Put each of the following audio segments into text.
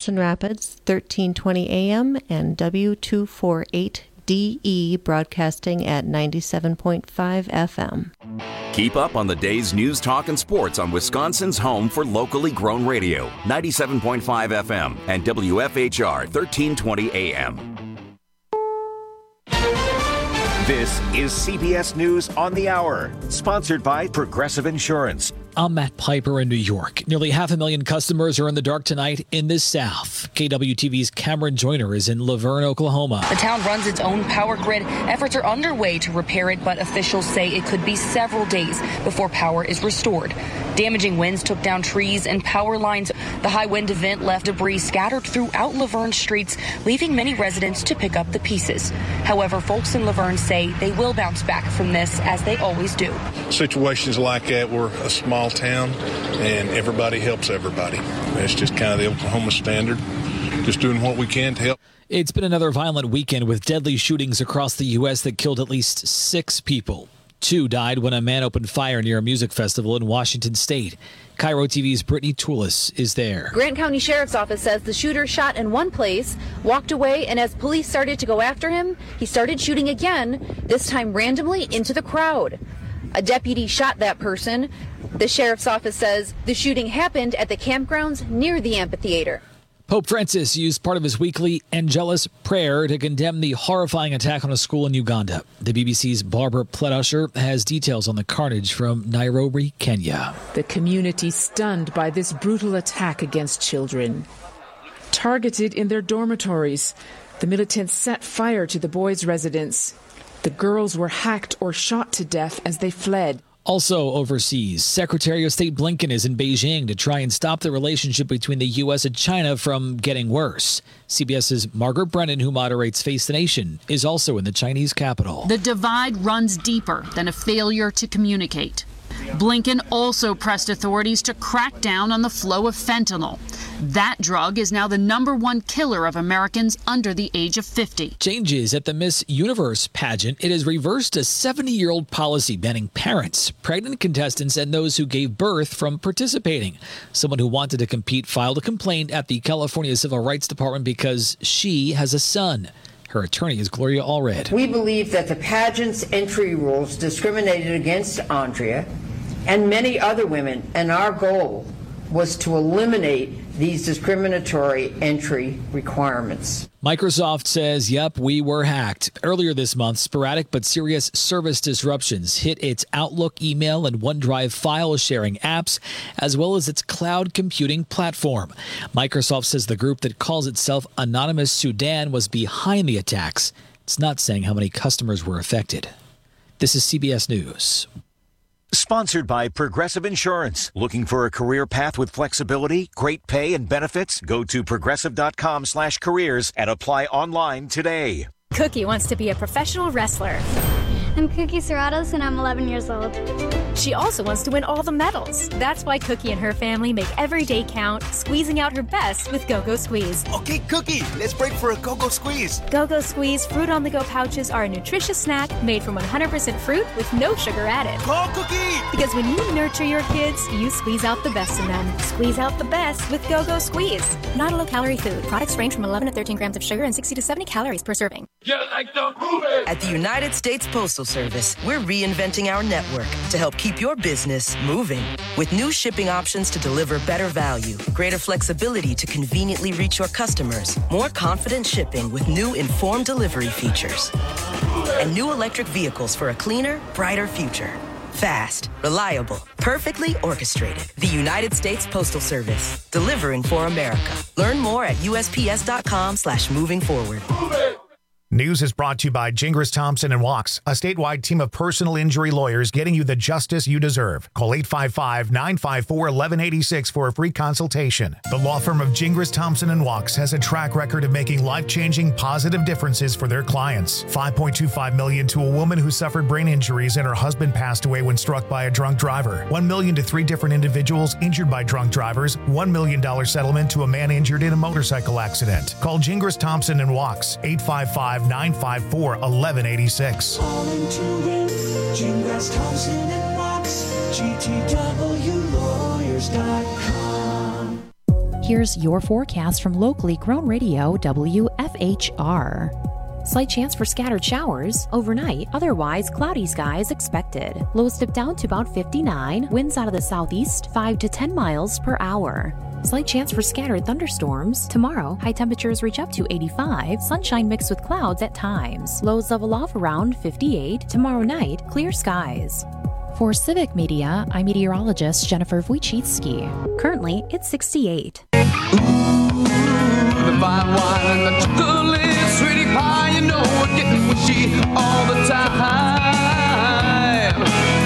Carson Rapids, 1320 AM, and W248DE broadcasting at 97.5 FM. Keep up on the day's news, talk, and sports on Wisconsin's home for locally grown radio, 97.5 FM and WFHR 1320 AM. This is CBS News on the Hour, sponsored by Progressive Insurance. I'm Matt Piper in New York. Nearly 500,000 customers are in the dark tonight in the South. KWTV's Cameron Joyner is in Laverne, Oklahoma. The town runs its own power grid. Efforts are underway to repair it, but officials say it could be several days before power is restored. Damaging winds took down trees and power lines. The high wind event left debris scattered throughout Laverne streets, leaving many residents to pick up the pieces. However, folks in Laverne say they will bounce back from this, as they always do. Situations like that, we're a small town and everybody helps everybody. That's just kind of the Oklahoma standard, just doing what we can to help. It's been another violent weekend with deadly shootings across the U.S. that killed at least 6 people. 2 died when a man opened fire near a music festival in Washington State. Cairo TV's Brittany Toulis is there. Grant County Sheriff's Office says the shooter shot in one place, walked away, and as police started to go after him, he started shooting again, this time randomly into the crowd. A deputy shot that person. The sheriff's office says the shooting happened at the campgrounds near the amphitheater. Pope Francis used part of his weekly Angelus prayer to condemn the horrifying attack on a school in Uganda. The BBC's Barbara Pletosher has details on the carnage from Nairobi, Kenya. The community stunned by this brutal attack against children. Targeted in their dormitories, the militants set fire to the boys' residence. The girls were hacked or shot to death as they fled. Also overseas, Secretary of State Blinken is in Beijing to try and stop the relationship between the U.S. and China from getting worse. CBS's Margaret Brennan, who moderates Face the Nation, is also in the Chinese capital. The divide runs deeper than a failure to communicate. Blinken also pressed authorities to crack down on the flow of fentanyl. That drug is now the #1 killer of Americans under the age of 50. Changes at the Miss Universe pageant. It has reversed a 70-year-old policy banning parents, pregnant contestants, and those who gave birth from participating. Someone who wanted to compete filed a complaint at the California Civil Rights Department because she has a son. Her attorney is Gloria Allred. We believe that the pageant's entry rules discriminated against Andrea and many other women, and our goal was to eliminate these discriminatory entry requirements. Microsoft says, yep, we were hacked. Earlier this month, sporadic but serious service disruptions hit its Outlook email and OneDrive file sharing apps, as well as its cloud computing platform. Microsoft says the group that calls itself Anonymous Sudan was behind the attacks. It's not saying how many customers were affected. This is CBS News. Sponsored by Progressive Insurance. Looking for a career path with flexibility, great pay, and benefits? Go to progressive.com/careers and apply online today. Cookie wants to be a professional wrestler. I'm Cookie Serratos, and I'm 11 years old. She also wants to win all the medals. That's why Cookie and her family make every day count, squeezing out her best with Go-Go Squeeze. Okay, Cookie, let's break for a Go-Go Squeeze. Go-Go Squeeze Fruit on the Go pouches are a nutritious snack made from 100% fruit with no sugar added. Go, Cookie! Because when you nurture your kids, you squeeze out the best in them. Squeeze out the best with Go-Go Squeeze. Not a low-calorie food. Products range from 11 to 13 grams of sugar and 60 to 70 calories per serving. You like the movie? At the United States Postal Service, we're reinventing our network to help keep your business moving. With new shipping options to deliver better value, greater flexibility to conveniently reach your customers, more confident shipping with new informed delivery features, and new electric vehicles for a cleaner, brighter future. Fast, reliable, perfectly orchestrated. The United States Postal Service, delivering for America. Learn more at USPS.com/moving forward. News is brought to you by Gingras Thompson & Walks, a statewide team of personal injury lawyers getting you the justice you deserve. Call 855-954-1186 for a free consultation. The law firm of Gingras Thompson & Walks has a track record of making life-changing positive differences for their clients. $5.25 million to a woman who suffered brain injuries and her husband passed away when struck by a drunk driver. $1 million to 3 different individuals injured by drunk drivers. $1 million settlement to a man injured in a motorcycle accident. Call Gingras Thompson & Walks, 855-954-1186. All into it, Gingras Thompson & Walks, GTWlawyers.com. Here's your forecast from locally grown radio WFHR. Slight chance for scattered showers overnight, otherwise cloudy skies expected. Lows dip down to about 59, winds out of the southeast 5 to 10 miles per hour. Slight chance for scattered thunderstorms. Tomorrow, high temperatures reach up to 85, sunshine mixed with clouds at times. Lows level off around 58. Tomorrow night, clear skies. For Civic Media, I'm meteorologist Jennifer Wojcicki. Currently, it's 68. The fine wine and the chocolate, sweetie pie, you know we're getting wishy all the time.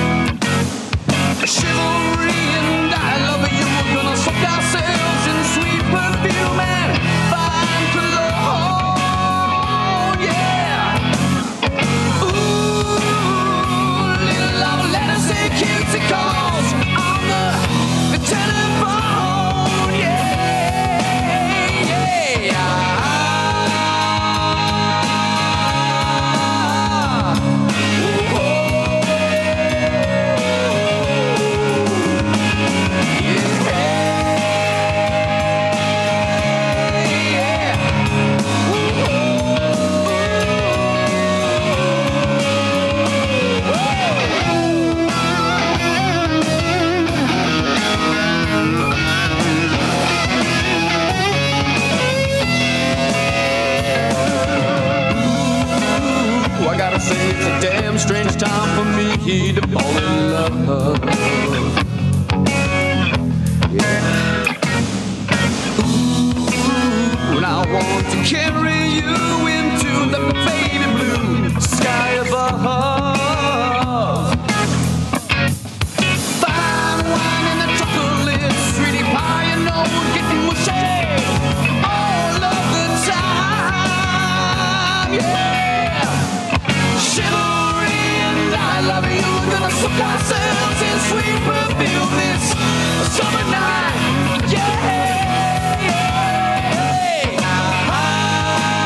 Chivalry and I love you, we're gonna soak ourselves in sweet perfume and fine cologne, yeah. Ooh, little love, let us say cutesy calls on the telephone, yeah, yeah. I gotta say it's a damn strange time for me to fall in love. Yeah. Ooh, and I want to carry you into the baby blue sky above. Fine wine and the chocolate, sweetie pie, you know we're getting mushy all of the time, yeah. Chivalry and I love you, we're gonna soak ourselves in sweet perfume this summer night, yeah, yeah, yeah.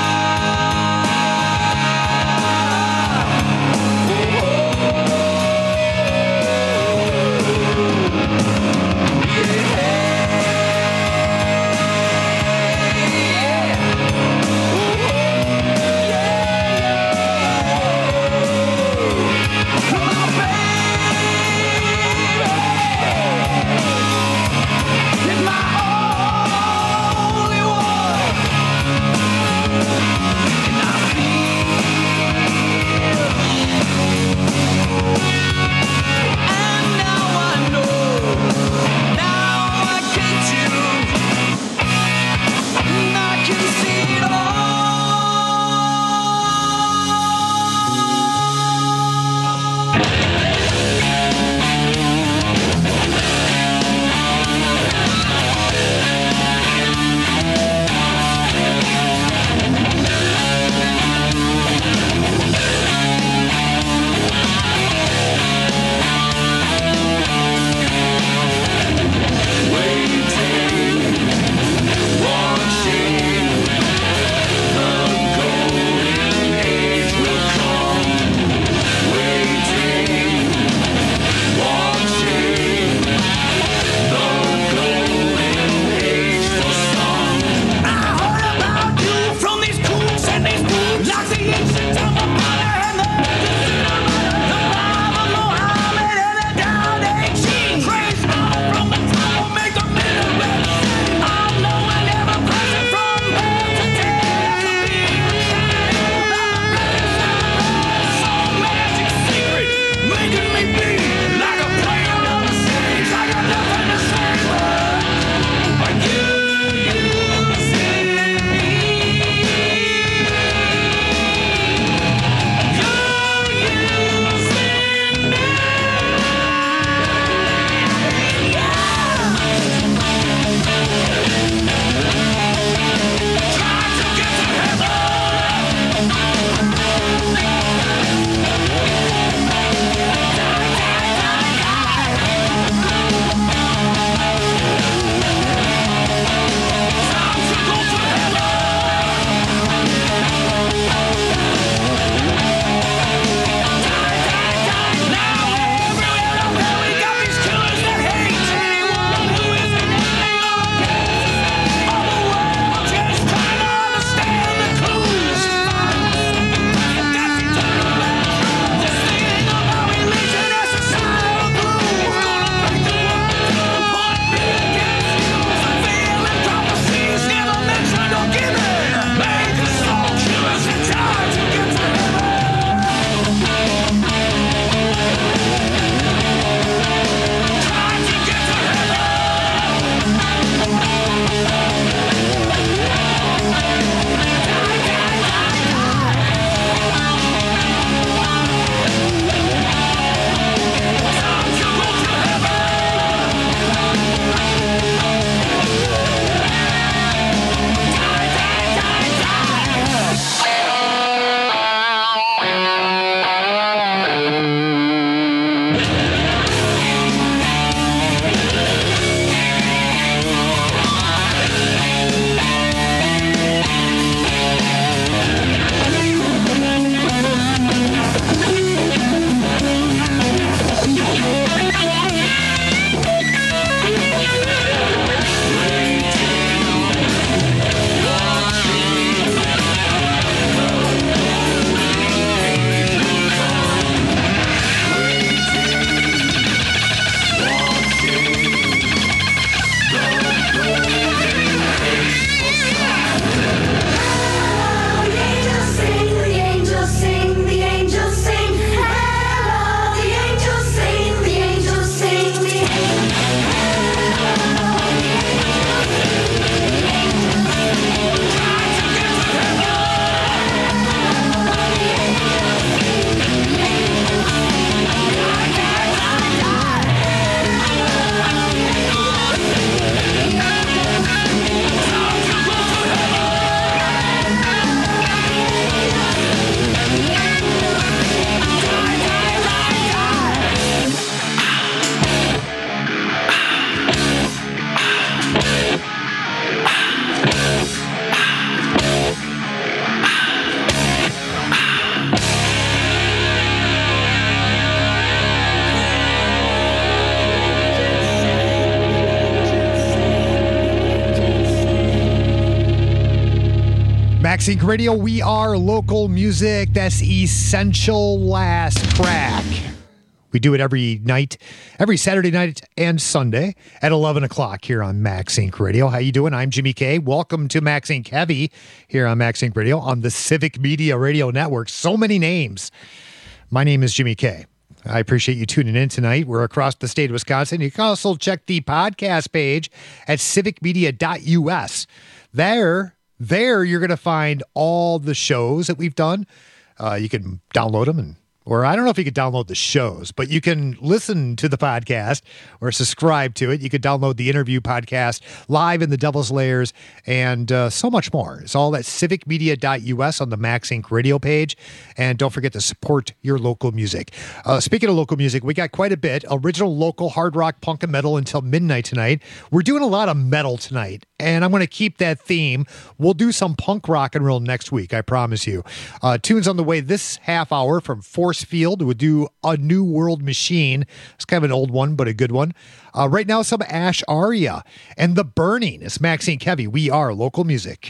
Max Inc. Radio, we are local music. That's Essential Last Track. We do it every night, every Saturday night and Sunday at 11 o'clock here on Max Inc. Radio. How you doing? I'm Jimmy K. Welcome to Max Inc. Heavy here on Max Inc. Radio on the Civic Media Radio Network. So many names. My name is Jimmy K. I appreciate you tuning in tonight. We're across the state of Wisconsin. You can also check the podcast page at civicmedia.us. There you're going to find all the shows that we've done. You can download them or I don't know if you could download the shows, but you can listen to the podcast or subscribe to it. You could download the interview podcast, Live in the Devil's Layers, and so much more. It's all at civicmedia.us on the Max Inc. radio page. And don't forget to support your local music. Speaking of local music, we got quite a bit. Original local hard rock, punk, and metal until midnight tonight. We're doing a lot of metal tonight, and I'm going to keep that theme. We'll do some punk rock and roll next week, I promise you. Tunes on the way this half hour from Forcefield. We'll do A New World Machine. It's kind of an old one, but a good one. Right now, some Ash Aria and The Burning. It's Max Inc. Heavy. We are local music.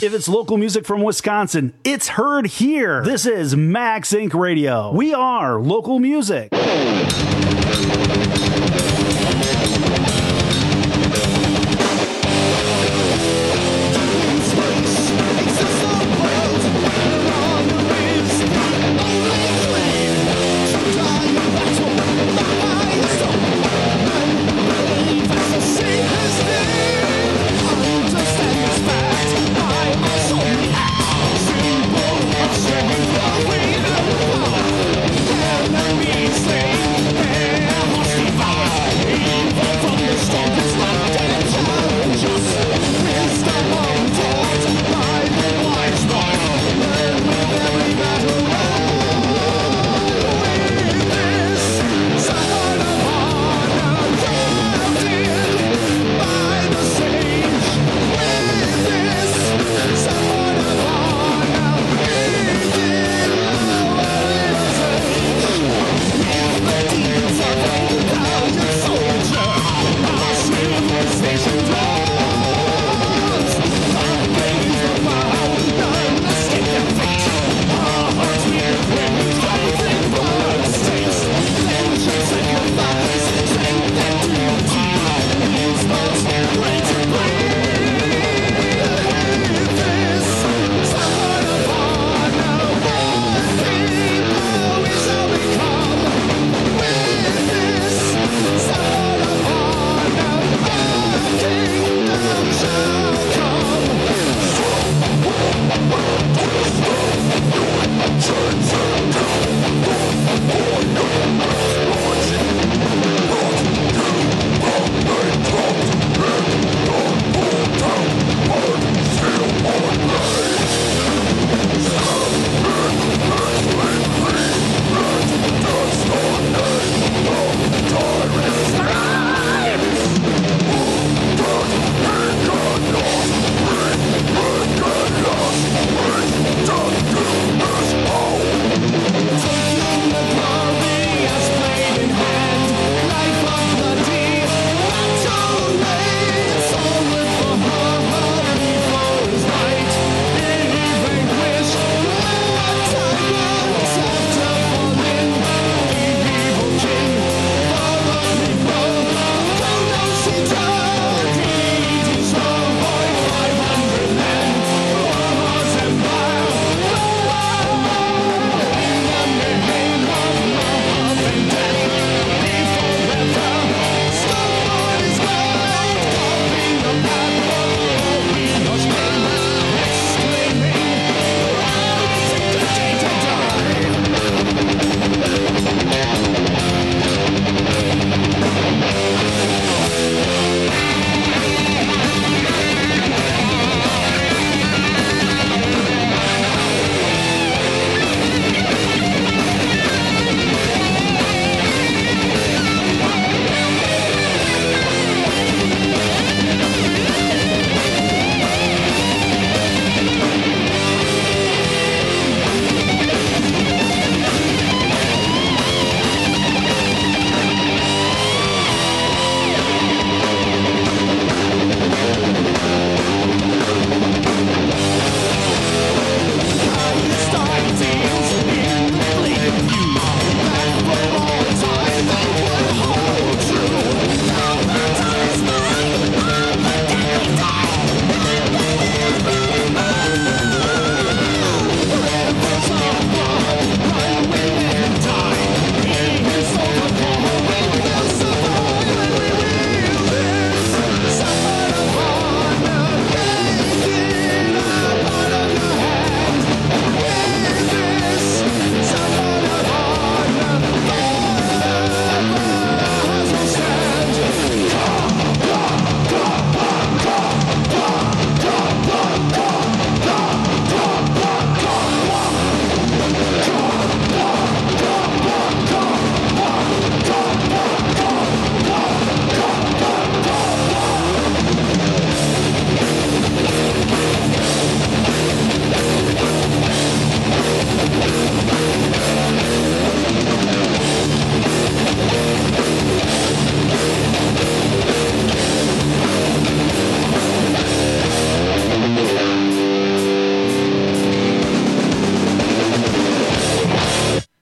If it's local music from Wisconsin, it's heard here. This is Max Inc. Radio. We are local music. Festival.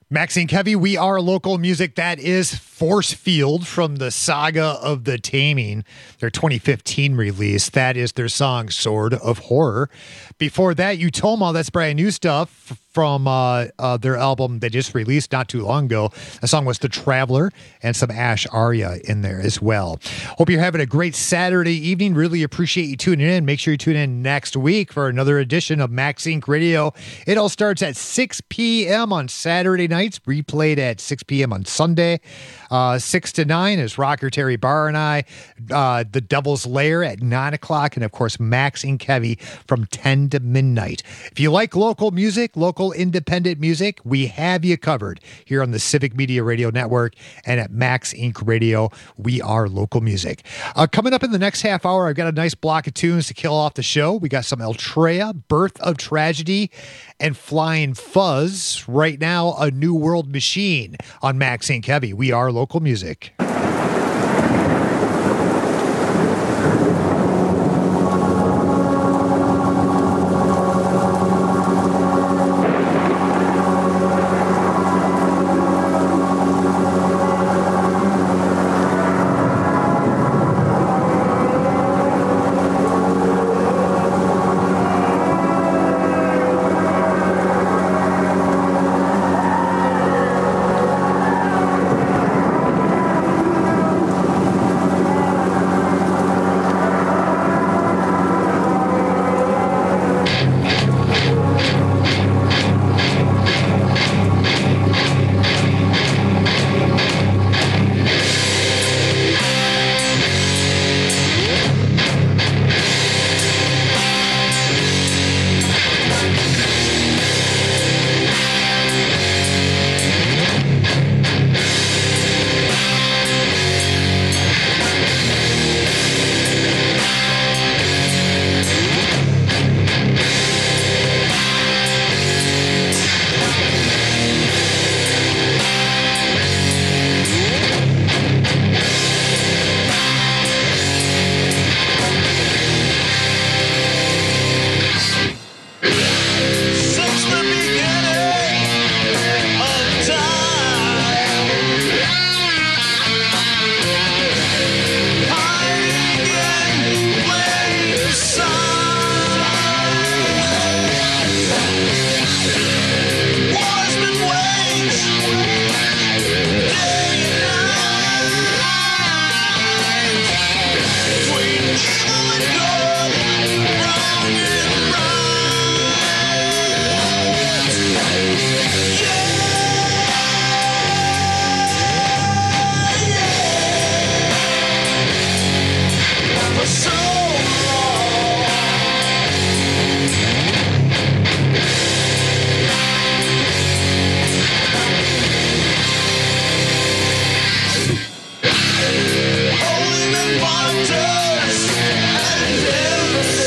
Maxine Kevy, we are local music. That is Force Field from the Saga of the Taming, their 2015 release. That is their song Sword of Horror. Before that, Utoma, that's brand new stuff from their album they just released not too long ago. The song was The Traveler, and some Ash Arya in there as well. Hope you're having a great Saturday evening. Really appreciate you tuning in. Make sure you tune in next week for another edition of Max Inc. Radio. It all starts at 6 p.m. on Saturday nights, replayed at 6 p.m. on Sunday. 6 to 9 is Rocker Terry Barr and I. The Devil's Lair at 9 o'clock. And, of course, Max and Kevy from 10 to midnight. If you like local music, local independent music, we have you covered here on the Civic Media Radio Network and at Max Inc. Radio. We are local music. Coming up in the next half hour, I've got a nice block of tunes to kill off the show. We got some Eltrea, Birth of Tragedy, and Flying Fuzz. Right now, A New World Machine on Max Inc. Kevy. We are local music.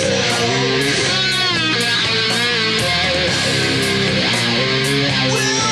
Will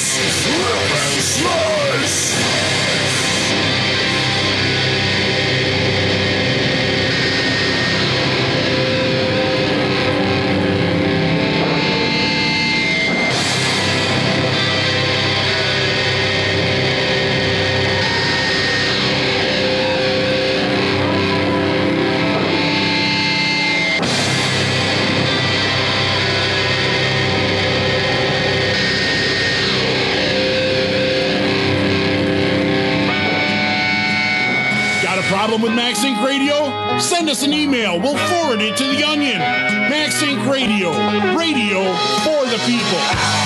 Problem with Max Inc. Radio? Send us an email. We'll forward it to the Onion. Max Inc. Radio. Radio for the people.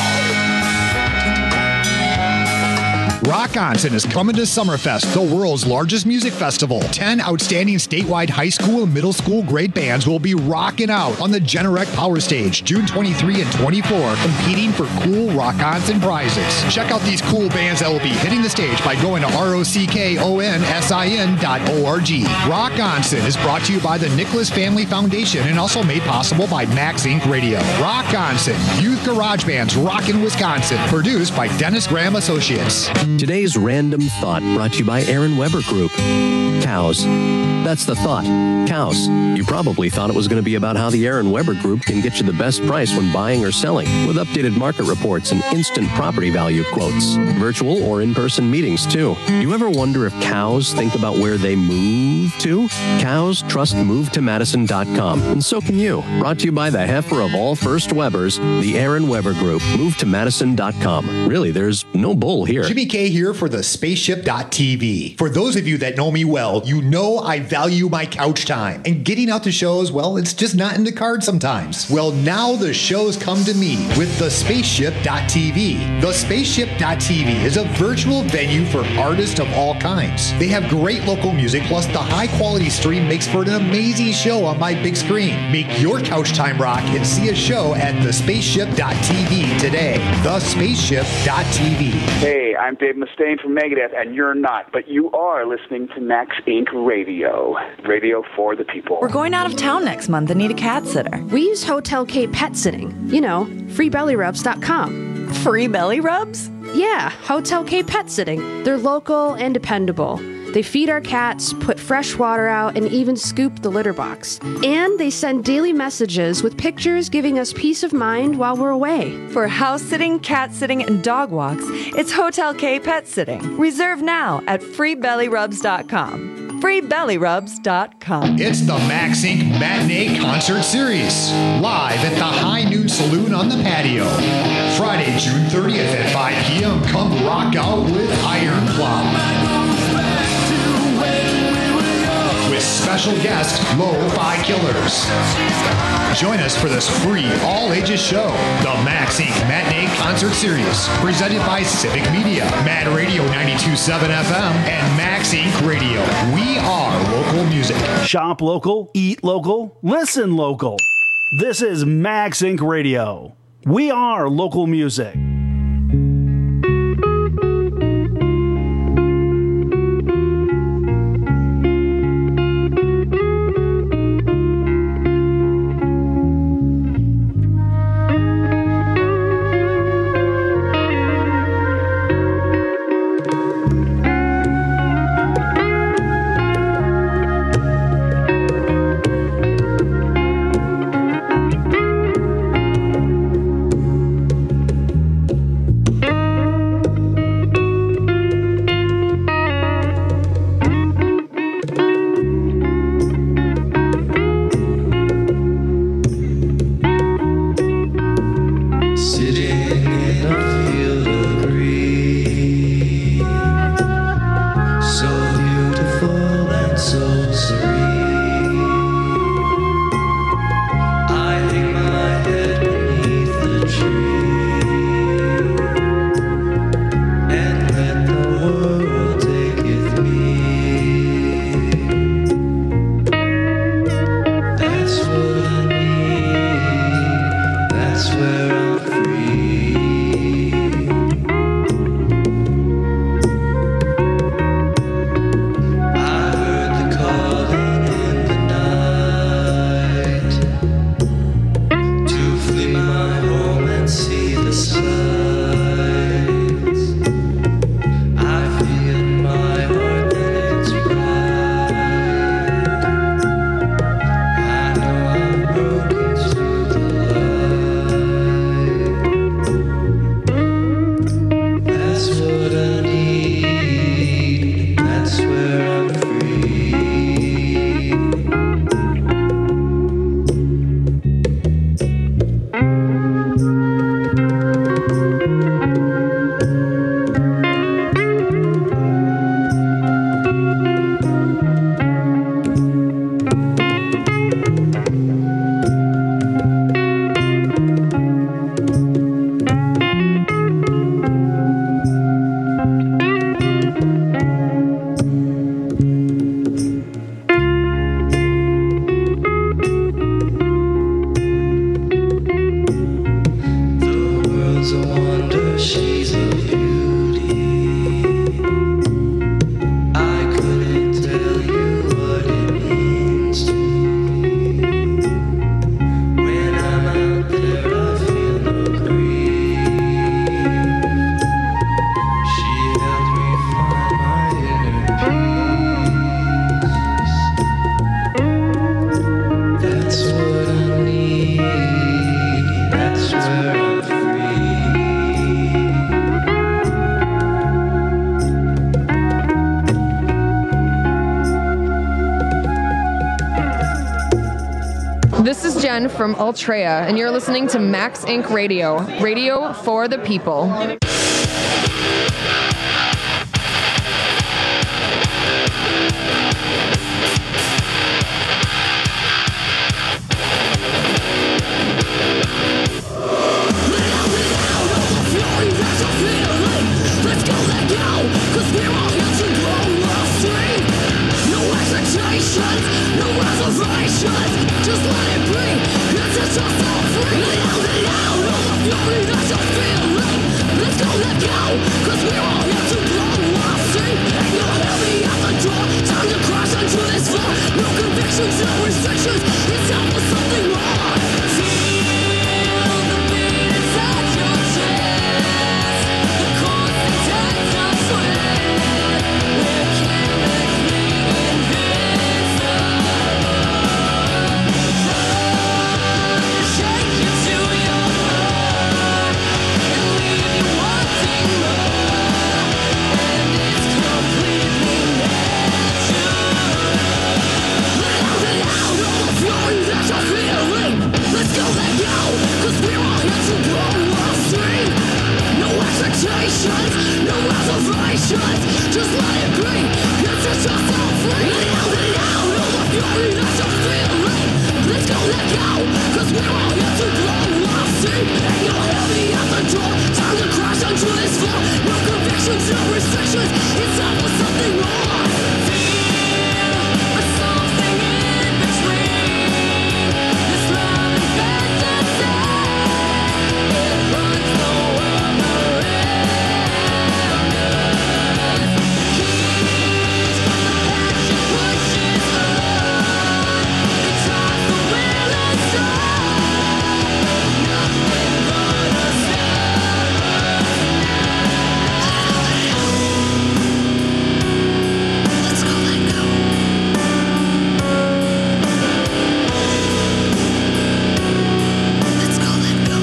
Rock Onsen is coming to Summerfest, the world's largest music festival. 10 outstanding statewide high school and middle school grade bands will be rocking out on the Generac Power Stage June 23 and 24, competing for cool Rock Onsen prizes. Check out these cool bands that will be hitting the stage by going to ROCKONSIN.org. Rock Onsen is brought to you by the Nicholas Family Foundation and also made possible by Max Inc. Radio. Rock Onsen, youth garage bands rockin' Wisconsin, produced by Dennis Graham Associates. Today's Random Thought brought to you by Aaron Weber Group. Cows. That's the thought. Cows. You probably thought it was going to be about how the Aaron Weber Group can get you the best price when buying or selling, with updated market reports and instant property value quotes. Virtual or in-person meetings, too. Do you ever wonder if cows think about where they move to? Cows trust MoveToMadison.com, and so can you. Brought to you by the heifer of all First Webers, the Aaron Weber Group. MoveToMadison.com. Really, there's no bull here. Jimmy K here for the Spaceship.tv. For those of you that know me well, you know I value my couch time. And getting out to shows, well, it's just not in the cards sometimes. Well, now the shows come to me with the Spaceship.tv. The Spaceship.tv is a virtual venue for artists of all kinds. They have great local music, plus the high-quality stream makes for an amazing show on my big screen. Make your couch time rock and see a show at thespaceship.tv today. Thespaceship.tv. Hey, I'm Dave Mustaine from Megadeth, and you're not, but you are listening to Max Inc. Radio. Radio for the people. We're going out of town next month and need a cat sitter. We use Hotel K Pet Sitting. You know, freebellyrubs.com. Free belly rubs? Yeah, Hotel K Pet Sitting. They're local and dependable. They feed our cats, put fresh water out, and even scoop the litter box. And they send daily messages with pictures giving us peace of mind while we're away. For house sitting, cat sitting, and dog walks, it's Hotel K Pet Sitting. Reserve now at freebellyrubs.com. freebellyrubs.com. It's the Max Inc. Matinee Concert Series, live at the High Noon Saloon on the patio. Friday, June 30th at 5 p.m. Come rock out with Iron Cloud. With special guest, Lo-Fi Killers. Join us for this free all-ages show, the Max Inc. Matinee Concert Series, presented by Civic Media, Mad Radio 92.7 FM, and Max Inc. Radio. We are local music. Shop local, eat local, listen local. This is Max Inc. Radio. We are local music. Jen from Ultrea, and you're listening to Max Inc. Radio. Radio for the people. No reservations, just let it be. Let's set yourself free. Let out all the fury that you're feeling. Let's go, let go, cause we're all here to blow our steam. And you're heavy at the door, time to crash into this floor. No convictions, no restrictions, it's time for something more. Feel the beat inside your chest. The chords that take a sweat. We're chemically invincible. Let's go, let go, cause we're all here to blow our steam. No expectations, no reservations, just let it be. Let's set yourself free. Let out all the fury that you're feeling. Let's go, let go, cause we're all here to blow our steam. And you're heavy at the door, time to crash onto this floor. No convictions, no restrictions, it's time for something more. Something in between. This love and fantasy, it runs the world around us. Keeps the passion pushes on. It drives the will inside. Nothing gonna stop us now. Let's go, let go. Let's go, let go.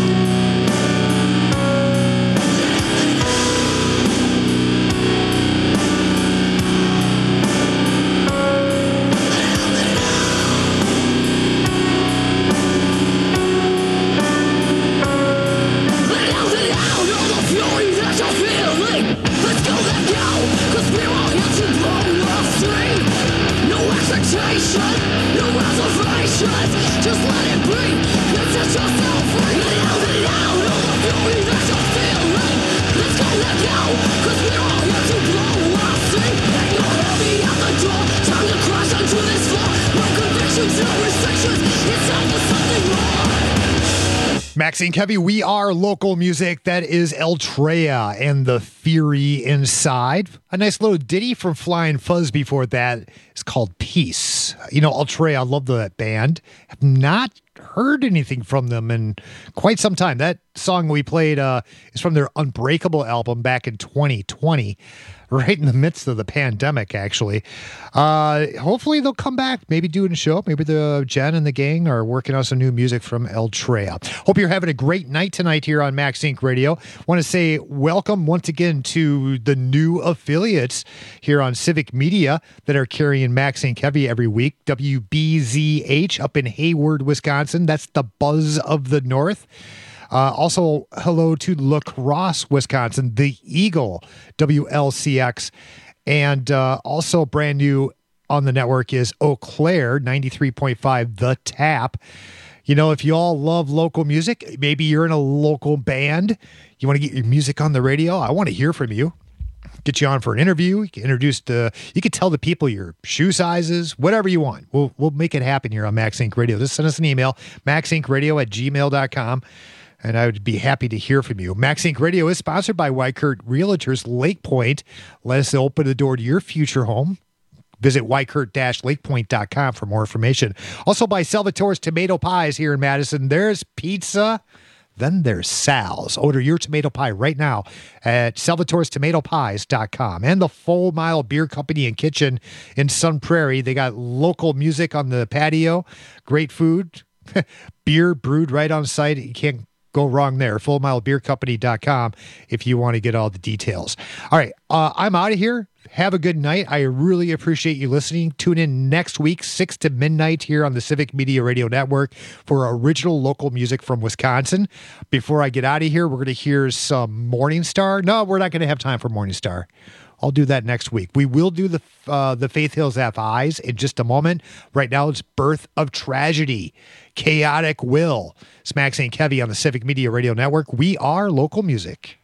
Let out all the fury that you're feeling. Let's go, let go, cause we're all here to blow our steam. No expectation, no reservations, just let it be. Let's set yourself free. Let out all the fury that you're feeling. Let's go, let go, cause we're all here to blow our steam. And you're heavy at the door, time to crash onto this floor. No convictions, no restrictions, it's time for something more. Maxine Kevy, we are local music. That is Ultrea and the Fury Inside. A nice little ditty from Flying Fuzz before that is called Peace. You know, Ultrea, I love that band. Have not heard anything from them in quite some time. That song we played is from their Unbreakable album back in 2020. Right in the midst of the pandemic, actually. Hopefully they'll come back, maybe doing a show. Maybe the Jen and the gang are working on some new music from Ultrea. Hope you're having a great night tonight here on Max Inc. Radio. Want to say welcome once again to the new affiliates here on Civic Media that are carrying Max Inc. Heavy every week. WBZH up in Hayward, Wisconsin. That's the buzz of the North. Also, hello to La Crosse, Wisconsin, the Eagle, WLCX. And also brand new on the network is Eau Claire, 93.5, The Tap. You know, if you all love local music, maybe you're in a local band, you want to get your music on the radio, I want to hear from you. Get you on for an interview. You can you can tell the people your shoe sizes, whatever you want. We'll make it happen here on Max Inc. Radio. Just send us an email, maxincradio@gmail.com. And I would be happy to hear from you. Max Inc. Radio is sponsored by Weichert Realtors Lake Point. Let us open the door to your future home. Visit weichert-lakepoint.com for more information. Also by Salvatore's Tomato Pies here in Madison. There's pizza, then there's Sal's. Order your tomato pie right now at salvatorestomatopies.com. And the Full Mile Beer Company and Kitchen in Sun Prairie. They got local music on the patio, great food, beer brewed right on site. You can't go wrong there. FullMileBeerCompany.com if you want to get all the details. All right, I'm out of here. Have a good night. I really appreciate you listening. Tune in next week, 6 to midnight here on the Civic Media Radio Network for original local music from Wisconsin. Before I get out of here, we're going to hear some Morning Star. No, we're not going to have time for Morning Star. I'll do that next week. We will do the Faith Hills Have Eyes in just a moment. Right now, it's Birth of Tragedy, Chaotic Will. It's Max and Kevy on the Civic Media Radio Network. We are local music.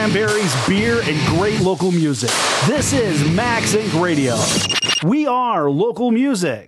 cranberries, beer, and great local music. This is Max Inc. Radio. We are local music.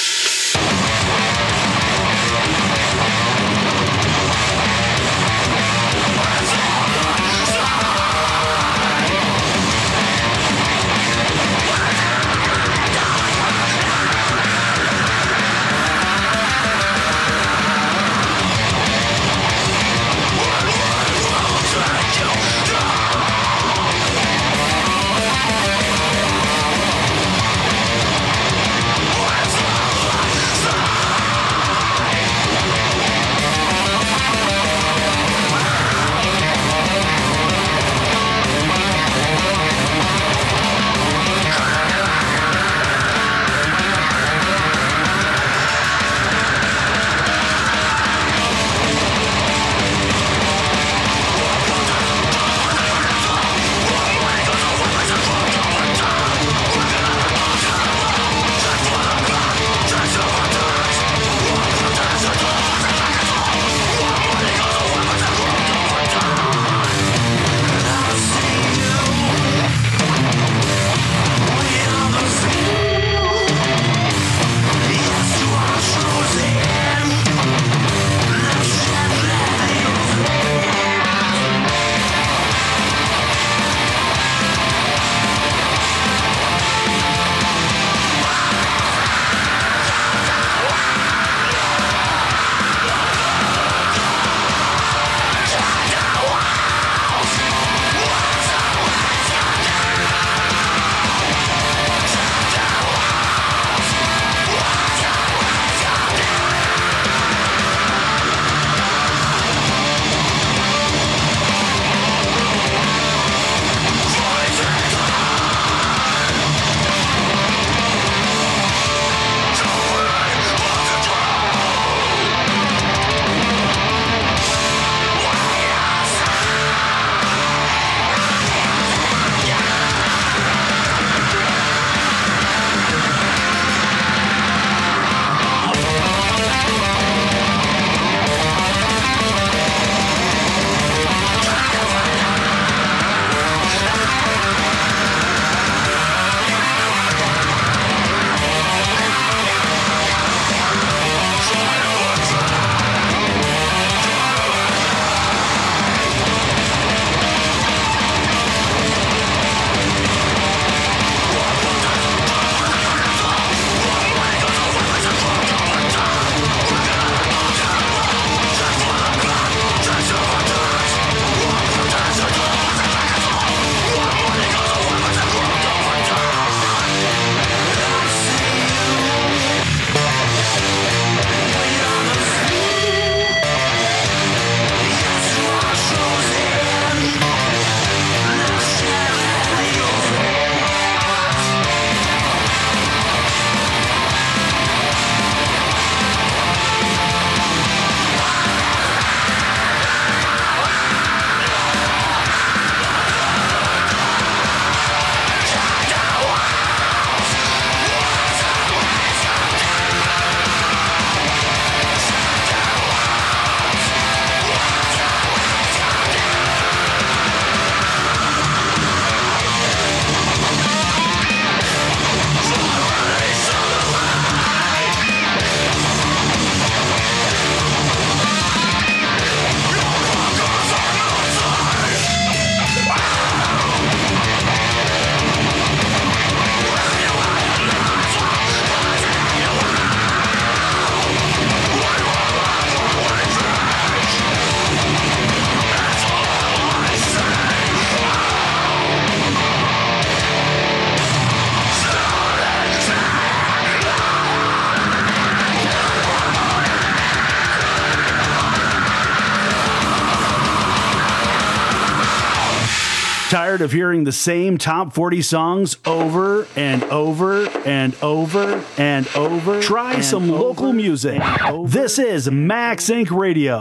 Tired of hearing the same top 40 songs over and over and over and over? Try some local music. This is Max Inc. Radio.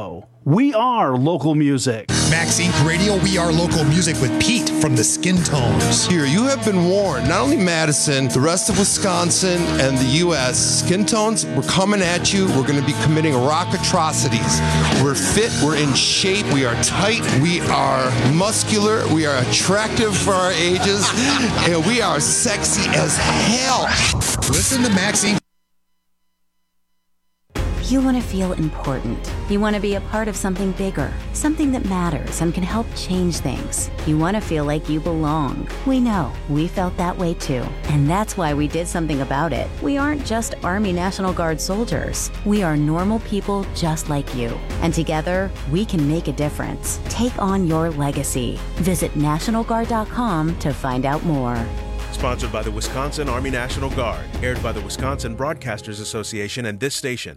We are local music. Max Inc. Radio, we are local music with Pete from the Skin Tones. Here, you have been warned. Not only Madison, the rest of Wisconsin and the U.S. Skin Tones, we're coming at you. We're going to be committing rock atrocities. We're fit. We're in shape. We are tight. We are muscular. We are attractive for our ages. And we are sexy as hell. Listen to Max Inc. You want to feel important. You want to be a part of something bigger, something that matters and can help change things. You want to feel like you belong. We know. We felt that way too. And that's why we did something about it. We aren't just Army National Guard soldiers. We are normal people just like you. And together, we can make a difference. Take on your legacy. Visit NationalGuard.com to find out more. Sponsored by the Wisconsin Army National Guard. Aired by the Wisconsin Broadcasters Association and this station.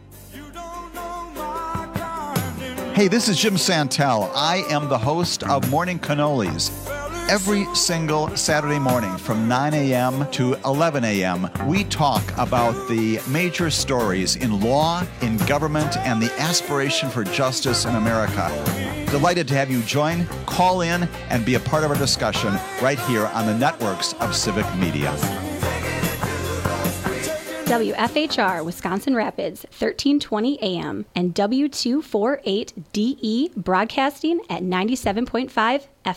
Hey, this is Jim Santel. I am the host of Morning Cannolis. Every single Saturday morning from 9 a.m. to 11 a.m., we talk about the major stories in law, in government, and the aspiration for justice in America. Delighted to have you join, call in, and be a part of our discussion right here on the networks of Civic Media. WFHR Wisconsin Rapids, 1320 AM, and W248DE broadcasting at 97.5 FM.